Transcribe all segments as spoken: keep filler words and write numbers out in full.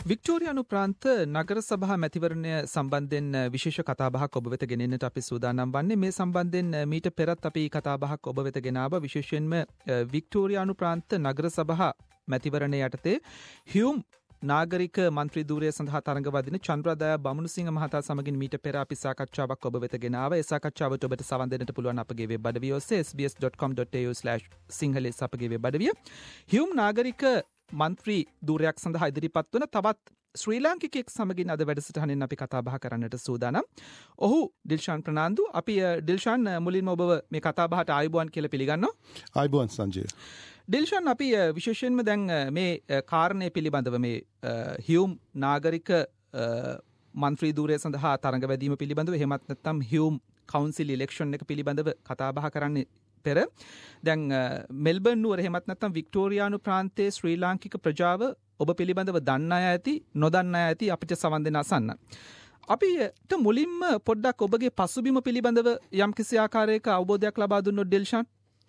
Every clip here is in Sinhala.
වික්ටෝරියානු ප්‍රාන්ත නගර සභා මැතිවරණය සම්බන්ධයෙන් විශේෂ කතාබහක් ඔබ වෙත ගෙනෙන්නට අපි සූදානම් වන්නේ. මේ සම්බන්ධයෙන් මීට පෙරත් අපි කතාබහක් ඔබ වෙත ගෙනාව. විශේෂයෙන්ම වික්ටෝරියානු ප්‍රාන්ත නගර සභා මැතිවරණය යටතේ හියුම් නාගරික මන්ත්‍රී ධූරය සඳහා තරඟ වදින චන්ද්‍රදයා බමුණුසිංහ මහතා සමගින් මීට පෙර අපි සාකච්ඡාවක් ඔබ වෙත ගෙනාව. ඒ සාකච්ඡාවට ඔබට සවන් දෙන්නට පුළුවන් අපගේ වෙබ් අඩවිය ඔස්සේ S B S dot com dot A U slash Sinhalese අපගේ වෙබ් අඩවිය. හියුම් නාගරික මන්ත්‍රී ධූරයක් සඳහා ඉදිරිපත් වන තවත් ශ්‍රී ලාංකිකයෙක් සමගින් අද වැඩසටහනින් අපි කතා බහ කරන්නට සූදානම්. ඔහු ඩිල්ෂාන් ප්‍රනාන්දු. අපි ඩිල්ෂාන් මුලින්ම ඔබව මේ කතා බහට ආයුබෝවන් කියලා පිළිගන්නවා. ආයුබෝවන් සංජය. ඩිල්ෂාන්, අපි විශේෂයෙන්ම දැන් මේ කාරණය පිළිබඳව මේ හියුම් නාගරික මන්ත්‍රී ධූරය සඳහා තරඟ වැදීම පිළිබඳව, එහෙමත් නැත්නම් හියුම් කවුන්සිල් ඉලෙක්ෂන් එක පිළිබඳව කතා බහ කරන්නේ පෙර දැන් මෙල්බර්න් නුවර එහෙමත් නැත්නම් වික්ටෝරියානු ප්‍රාන්තයේ ශ්‍රී ලාංකික ප්‍රජාව ඔබ පිළිබඳව දන්න අය ඇති, නොදන්න අය ඇති, අපිට සවන් දෙන්න අසන්න. අපිට මුලින්ම පොඩ්ඩක් ඔබගේ පසුබිම පිළිබඳව යම් කිසි ආකාරයක අවබෝධයක් ලබා දුන්නොත් ඩිල්ෂාන්.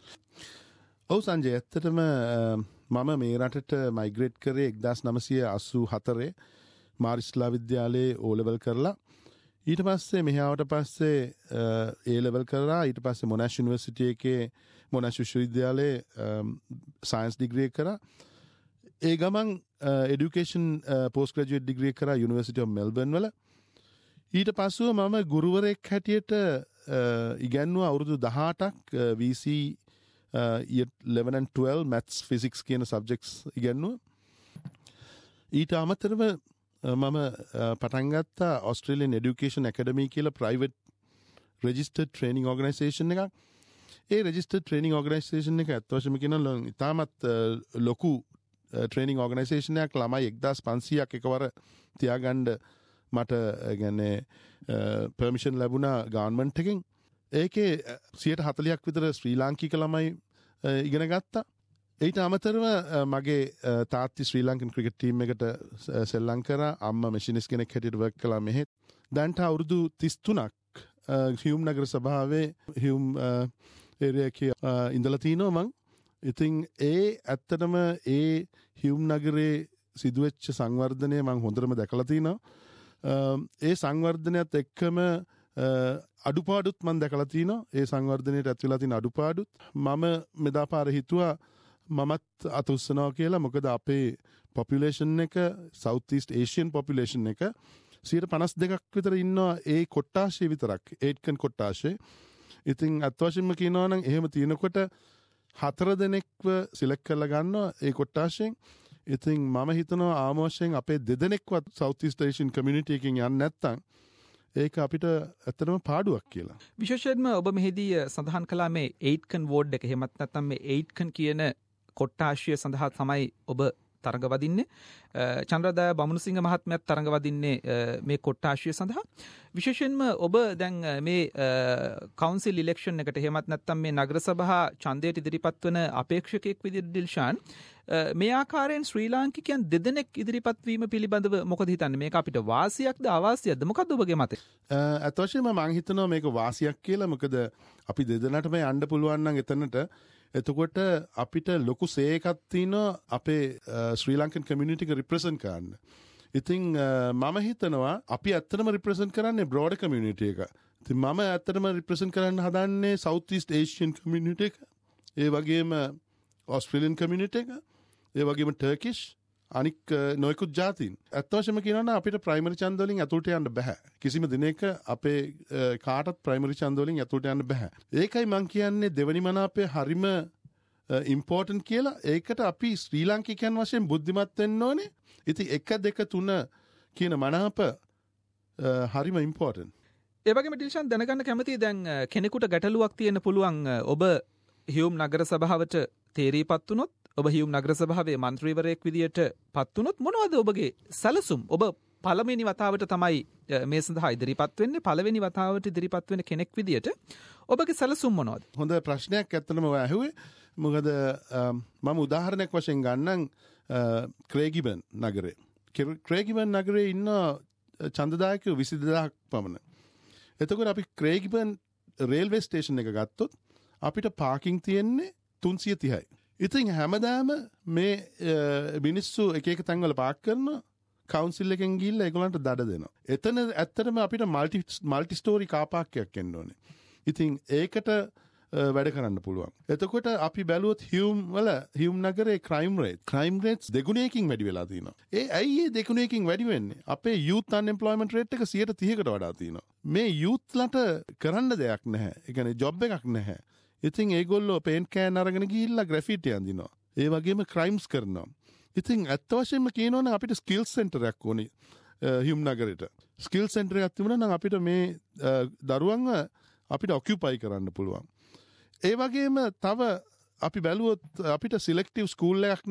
ඔව් සංජය, ඇත්තටම මම මේ රටට මයිග්‍රේට් කරේ එක්දාස් නවසිය අසූ හතරේ මාරිස්ලා විද්‍යාලයේ ඕ ලෙවල් කරලා. ඊට පස්සේ මෙහාවට පස්සේ ඒ ලෙවල් කරා. ඊට පස්සේ මොනාෂ් යුනිවර්සිටි එකේ මොනාෂ් විශ්වවිද්‍යාලයේ සයන්ස් ඩිග්‍රී කරා. ඒ ගමන් එඩියුකේෂන් පෝස්ට් ග්‍රැජුවේට් ඩිග්‍රී කරා යුනිවර්සිටි ඔෆ් මෙල්බර්න් වල. ඊට පස්සෙ මම ගුරුවරයෙක් හැටියට ඉගැන්නුවා අවුරුදු දහඅටක් V C eleven and twelve maths physics කියන සබ්ජෙක්ට්ස් ඉගැන්නුවා. ඊට අමතරව මම පටන් ගත්තා ඔස්ට්‍රේලියන් එඩියුකේෂන් ඇකඩමි කියලා ප්‍රයිවට් රෙජිස්ටර්ඩ් ට්‍රේනින් ඕගනයිසේෂන් එකක්. ඒ රෙජිස්ටර්ඩ් ට්‍රේනින් ඕගනයිසේෂන් එක ඇත්ත වශයෙන්ම කියනවා ඉතාමත් ලොකු ට්‍රේනින් ඕගනයිසේෂන් එකක්. ළමයි එක්දාස් පන්සීයක් එකවර තියාගන්න මට කියන්නේ පර්මිෂන් ලැබුණා ගවර්න්මන්ට් එකෙන්. ඒකේ සියයට හතළියක් විතර ශ්‍රී ලාංකික ළමයි ඉගෙන ගත්තා. ඊට අමතරව මගේ තාත්ති ශ්‍රී ලංකන් ක්‍රිකට් ටීම් එකට සෙල්ලම් කරා. අම්මා මැෂිනිස්ට් කෙනෙක් හැටියට වර්ක් කළා මෙහෙත්. දැන්ට අවුරුදු තිස් තුනක් හියුම් නගර සභාවේ හියුම් ඒරියා එකේ ඉඳලා තිනවා මං. ඉතින් ඒ ඇත්තටම ඒ හියුම් නගරේ සිදුවෙච්ච සංවර්ධනය මං හොඳටම දැකලා තිනවා. ඒ සංවර්ධනයත් එක්කම අඩුපාඩුත් මම දැකලා තිනවා. ඒ සංවර්ධනයට ඇත් වෙලා තියෙන අඩුපාඩුත් මම මෙදා පාර හිතුවා මමත් අත උස්සනවා කියලා. මොකද අපේ පොපියුලේෂන් එක සවුත් ඊස්ට් ඒෂියන් පොපියුලේෂන් එක සියයට පනස් දෙකක් විතර ඉන්නවා ඒ කොට්ටාශය විතරක්, ඒඩ්කන් කොට්ටාශය. ඉතින් අත් වශයෙන්ම කියනවා නම් එහෙම තියෙනකොට හතර දෙනෙක්ව සිලෙක්ට් කරලා ගන්නවා ඒ කොට්ටාශයෙන්. ඉතින් මම හිතනවා ආමෝෂයෙන් අපේ දෙදෙනෙක්වත් සවුත් ඊස්ට් ඒෂියන් කමියුනිටි එකකින් යන්නේ නැත්තම් ඒක අපිට ඇත්තටම පාඩුවක් කියලා. විශේෂයෙන්ම ඔබ මෙහිදී සඳහන් කළා මේ ඒඩ්කන් වෝඩ් එක, එහෙමත් නැත්නම් මේ ඒඩ්කන් කියන කොට්ටාශය සඳහා තමයි ඔබ තරඟ වදින්නේ. චන්ද්‍රදයා බමුණුසිංහ මහත්මයාත් තරඟ වදින්නේ මේ කොට්ටාශය සඳහා. විශේෂයෙන්ම ඔබ දැන් මේ කවුන්සිල් ඉලෙක්ෂන් එකට, එහෙමත් නැත්නම් මේ නගර සභා ඡන්දයට ඉදිරිපත් වන අපේක්ෂකයෙක් විදිහට ඩිල්ෂාන්, මේ ආකාරයෙන් ශ්‍රී ලාංකිකයන් දෙදෙනෙක් ඉදිරිපත් වීම පිළිබඳව මොකද හිතන්නේ? මේක අපිට වාසියක්ද අවාසියක්ද? මොකක්ද ඔබගේ මතය? අත් වශයෙන්ම මම හිතනවා මේක වාසියක් කියලා. මොකද අපි දෙදෙනාටම යන්න පුළුවන් නම් එතනට, එතකොට අපිට ලොකු සේකක් තියෙනවා අපේ ශ්‍රී ලංකන් කමියුනිටි එක රිප්‍රසන්ට් කරන්න. ඉතින් මම හිතනවා අපි ඇත්තටම රිප්‍රසන්ට් කරන්නේ බ්‍රෝඩර් කමියුනිටි එක. ඉතින් මම ඇත්තටම රිප්‍රසන්ට් කරන්න හදන්නේ සවුත් ඊස්ට් ඒෂියන් කමියුනිටි එක, ඒ වගේම ඔස්ට්‍රේලියන් කමියුනිටි එක, ඒ වගේම ටර්කිෂ්, අනික් නොයෙකුත් ජාතීන්. ඇත්ත වශයෙන්ම කියනවා නම් අපිට ප්‍රයිමරි ඡන්ද වලින් ඇතුළට යන්න බෑ. කිසිම දිනයක අපේ කාටත් ප්‍රයිමරි ඡන්ද වලින් ඇතුළට යන්න බෑ. ඒකයි මම කියන්නේ දෙවනි මනාපය හරිම ඉම්පෝටන්ට් කියලා. ඒකට අපි ශ්‍රී ලාංකිකයන් වශයෙන් බුද්ධිමත් වෙන්න ඕනේ. ඉතින් එක දෙක තුන කියන මනාප හරිම ඉම්පෝටන්ට්. ඒ වගේම ඩිල්ෂාන් දැනගන්න කැමතියි, දැන් කෙනෙකුට ගැටලුවක් තියෙන්න පුළුවන්. ඔබ හියුම් නගර සභාවට තේරීපත් වුණොත්, ඔබ හියුම් නගර සභාවේ මන්ත්‍රීවරයෙක් විදියට පත් වුණොත් මොනවද ඔබගේ සැලසුම්? ඔබ පළවෙනි වතාවට තමයි මේ සඳහා ඉදිරිපත් වෙන්නේ. පළවෙනි වතාවට ඉදිරිපත් වෙන කෙනෙක් විදියට ඔබගේ සැලසුම් මොනවද? හොඳ ප්‍රශ්නයක් ඇත්තටම ඔය ඇහුවේ. මොකද මම උදාහරණයක් වශයෙන් ගන්නම් ක්‍රේගිබන් නගරේ. ක්‍රේගිබන් නගරේ ඉන්න ඡන්දදායකයෝ විසි දෙදාහක් පමණ. එතකොට අපි ක්‍රේගිබන් රේල්වේ ස්ටේෂන් එක ගත්තොත් අපිට පාකින් තියෙන්නේ තුන්සිය තිහයි. ඉතින් හැමදාම මේ මිනිස්සු එක එක තැන්වල පාක් කරනවා. කවුන්සිල් එකෙන් ගිහිල්ලා ඒගොල්ලන්ට දඩ දෙනවා. එතන ඇත්තටම අපිට multi multi storey car park එකක් එන්න ඕනේ. ඉතින් ඒකට වැඩ කරන්න පුළුවන්. එතකොට අපි බැලුවොත් හියුම් වල හියුම් නගරේ ක්‍රයිම් රේට් ක්‍රයිම් රේට්ස් දෙගුණයකින් වැඩි වෙලා තියෙනවා. ඒ ඇයි ඒ දෙගුණයකින් වැඩි වෙන්නේ? අපේ යූත් අන්එම්ප්ලොයිමන්ට් රේට් එක සියයට තිහකට වඩා තියෙනවා. මේ යූත්ලට කරන්න දෙයක් නැහැ. ඒ කියන්නේ ජොබ් එකක් නැහැ. ඉතින් ඒගොල්ලෝ පේන්ට් කෑන් අරගෙන ගිහිල්ලා ග්‍රැෆිටි අඳිනවා. ඒ වගේම ක්‍රයිම්ස් කරනවා. ඉතින් ඇත්ත වශයෙන්ම කියනවනම් අපිට ස්කිල් සෙන්ටර් එකක් ඕනේ හියුම් නගරේට. ස්කිල් සෙන්ටර් එකක් තිබුණා නම් අපිට මේ දරුවන්ව අපිට ඔකියුපයි කරන්න පුළුවන්. ඒ වගේම තව අපි බැලුවොත් අපිට සිලෙක්ටිව් ස්කූල් එකක්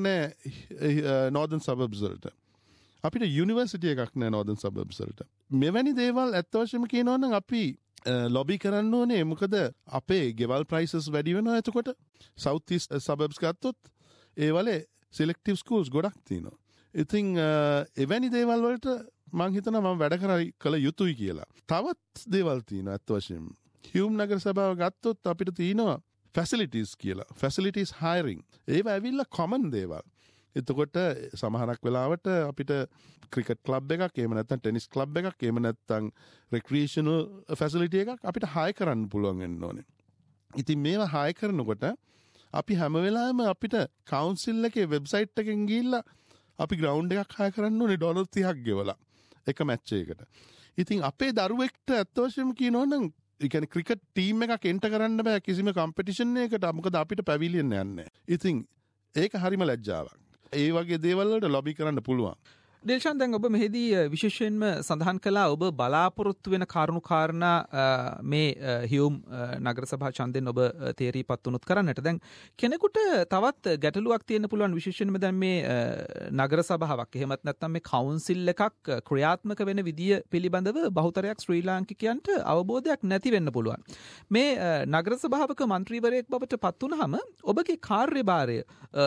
නැහැ නෝර්දන් සබර්බ්ස් වලට. අපිට යුනිවර්සිටි එකක් නැහැ නෝර්දන් සබර්බ්ස් වලට. මෙවැනි දේවල් ඇත්ත වශයෙන්ම කියනවා නම් අපි ලොබි කරන්න ඕනේ. මොකද අපේ ගෙවල් ප්‍රයිසස් වැඩි වෙනවා. එතකොට සවුත් ඊස්ට් සබර්බ්ස් ගත්තොත් ඒ වලේ සිලෙක්ටිව් ස්කූල්ස් ගොඩක් තියෙනවා. ඉතින් එවැනි දේවල් වලට මම හිතනවා මම වැඩ කරයි කළ යුතුයි කියලා. තවත් දේවල් තියෙනවා ඇත්ත වශයෙන්ම. හියුම් නගර සභාව ගත්තොත් අපිට තියෙනවා ෆැසිලිටිස් කියලා. Facilities hiring. ඒව ඇවිල්ලා කොමන් දේවල්. එතකොට සමහරක් වෙලාවට අපිට ක්‍රිකට් ක්ලබ් එකක්, එහෙම නැත්නම් ටෙනිස් ක්ලබ් එකක්, එහෙම නැත්නම් රික්‍රියේෂනල් ෆැසිලිටි එකක් අපිට හය කරන්න පුළුවන් වෙන්න ඕනේ. ඉතින් මේවා හය කරනකොට අපි හැම වෙලාවෙම අපිට කවුන්සිල් එකේ වෙබ්සයිට් එකෙන් ගිහිල්ලා අපි ග්‍රවුන්ඩ් එකක් හය කරන්න ඕනේ ඩොලර් තිහක් ගෙවලා එක මැච් එකකට. ඉතින් අපේ දරුවෙක්ට ඇත්ත වශයෙන්ම කියනවා නම් ඒ කියන්නේ ක්‍රිකට් ටීම් එකක් එන්ටර් කරන්න බෑ කිසිම කම්පිටිෂන් එකකට. මොකද අපිට පැවිලියන් යන්නේ. ඉතින් ඒක හරිම ලැජ්ජාවක්. ඒ වගේ දේවල් වලට ලොබි කරන්න පුළුවන්. ඩෙල්ෂාන්, දැන් ඔබ මෙහිදී විශේෂයෙන්ම සඳහන් කළා ඔබ බලාපොරොත්තු වෙන කාරණු කාරණා මේ හියුම් නගර සභා ඡන්දෙන් ඔබ තේරීපත් වුණොත් කරන්නට. දැන් කෙනෙකුට තවත් ගැටලුවක් තියෙන්න පුළුවන් විශේෂයෙන්ම දැන් මේ නගර සභාවක් එහෙමත් නැත්නම් මේ කවුන්සිල් එකක් ක්‍රියාත්මක වෙන විදිය පිළිබඳව බහුතරයක් ශ්‍රී ලාංකිකයන්ට අවබෝධයක් නැති වෙන්න පුළුවන්. මේ නගර සභාවක මන්ත්‍රීවරයෙක් බවට පත් වුණාම ඔබගේ කාර්යභාරය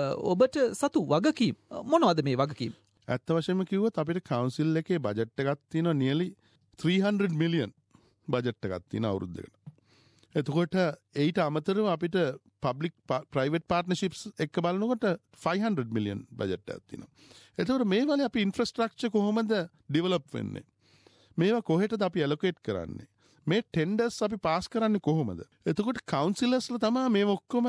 ඔබට සතු වගකීම් මොනවද මේ වගකීම්? ඇත්ත වශයෙන්ම කිව්වොත් අපිට කවුන්සිල් එකේ බජට් එකක් තියෙනවා nearly three hundred million budget එකක් තියෙන අවුරුද්දකට. එතකොට ඊට අමතරව අපිට පබ්ලික් ප්‍රයිවට් පාර්ට්නර්ෂිප්ස් එක්ක බලනකොට five hundred million බජට් එකක් තියෙනවා. එතකොට මේ වලේ අපි ඉන්ෆ්‍රාස්ට්‍රක්චර් කොහොමද ඩෙවලොප් වෙන්නේ? මේවා කොහෙටද අපි ඇලොකේට් කරන්නේ? මේ ටෙන්ඩර්ස් අපි පාස් කරන්නේ කොහොමද? එතකොට කවුන්සිලර්ස්ලා තමයි මේ ඔක්කොම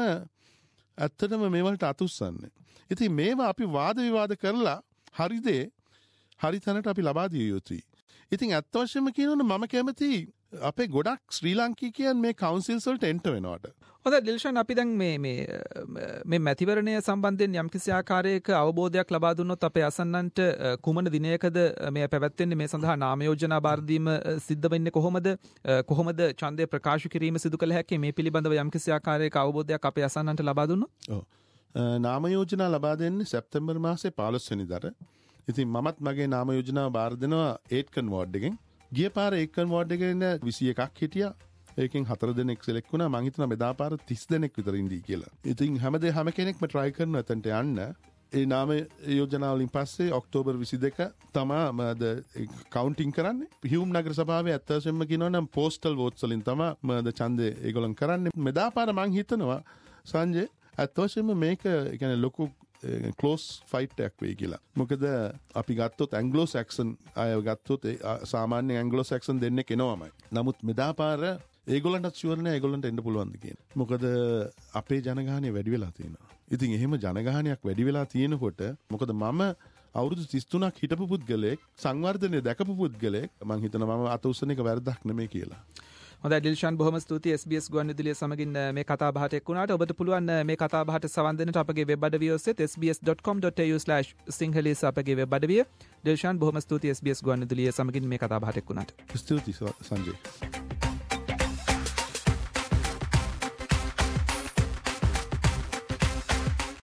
ඇත්තටම මේ වලට අතුස්සන්නේ. ඉතින් මේවා අපි වාද විවාද කරලා හරිදේ හරි තැනට අපි ලබා දිය යුතුයි. ඉතින් ඇත්ත වශයෙන්ම කියනවනම් මම කැමති අපේ ගොඩක් ශ්‍රී ලාංකිකයන් මේ කවුන්සිල්ස් වලට එන්ටර් වෙනවට. හොඳයි ඩිල්ෂන්, අපි දැන් මේ මේ මේ මැතිවරණය සම්බන්ධයෙන් යම්කිසි ආකාරයක අවබෝධයක් ලබා දුන්නොත් අපේ අසන්නන්ට කුමන දිනයකද මේ පැවැත්වෙන්නේ? මේ සඳහා නාම යෝජනා බාර දීම සිද්ධ වෙන්නේ කොහොමද? කොහොමද ඡන්දය ප්‍රකාශ කිරීම සිදු කළ හැකි? මේ පිළිබඳව යම්කිසි ආකාරයක අවබෝධයක් අපේ අසන්නන්ට ලබා දුන්නොත්? ඔව්. නාම යෝජනා ලබා දෙන්නේ සැප්තැම්බර් මාසේ පහළොස් වෙනිදාට. ඉතින් මමත් මගේ නාම යෝජනාව බාර දෙනවා ඒට්කන් වෝඩ් එකෙන්. ගිය පාර ඒට්කන් වෝඩ් එකෙන් විසි එකක් හිටියා. ඒකෙන් හතර දෙනෙක් සිලෙක්ට් වුණා. මං හිතනවා මෙදා පාර තිස් දෙනෙක් විතර ඉඳී කියලා. ඉතින් හැමදේ හැම කෙනෙක්ම try කරනවා එතනට යන්න. ඒ නාම යෝජනාව වලින් පස්සේ ඔක්තෝබර් විසි දෙක තමයි මද කවුන්ටින් කරන්නේ. හියුම් නගර සභාවේ ඇත්ත වශයෙන්ම කියනවා නම් පෝස්ටල් වෝට්ස් වලින් තමයි මද ඡන්දේ ඒගොල්ලන් කරන්නේ. මෙදා පාර මං හිතනවා සංජය ඇත්ත වශයෙන්ම මේක කියන්නේ ලොකු ක්ලෝස් ෆයිට් එකක් වෙයි කියලා. මොකද අපි ගත්තොත් ඇන්ග්ලෝ සැක්සන් අය ගත්තොත් සාමාන්‍ය ඇන්ග්ලෝ සැක්සන් දෙන්නෙක් එනවාමයි. නමුත් මෙදා පාර ඒගොල්ලන්ටත් ෂුවර් නෑ ඒගොල්ලන්ට එන්න පුළුවන්ද කියන. මොකද අපේ ජනගහනය වැඩි වෙලා තියෙනවා. ඉතින් එහෙම ජනගහනයක් වැඩි වෙලා තියෙනකොට මොකද මම අවුරුදු තිස් තුනක් හිටපු පුද්ගලයෙක්, සංවර්ධනය දැකපු පුද්ගලයෙක්, මං හිතනවා මම අත උස්සන එක වැරදක් නෙමෙයි කියලා. හොඳයි ඩිල්ෂාන්, බොහොම ස්තුතියි එස් බී එස් ගුවන්විදුලිය සමගින් මේ කතා බහට එක් වුණාට. ඔබට පුළුවන් මේ කතා බහට සවන් දෙන්නට අපගේ වෙබ් අඩවිය ඔස්සේ s b s dot com dot a u slash sinhalese අපගේ වෙබ් අඩවිය. ඩිල්ෂාන්, බොහොම ස්තුතියි එස් බී එස් ගුවන්විදුලිය සමගින් මේ කතා බහට එක් වුණාට. ස්තුතියි සංජය.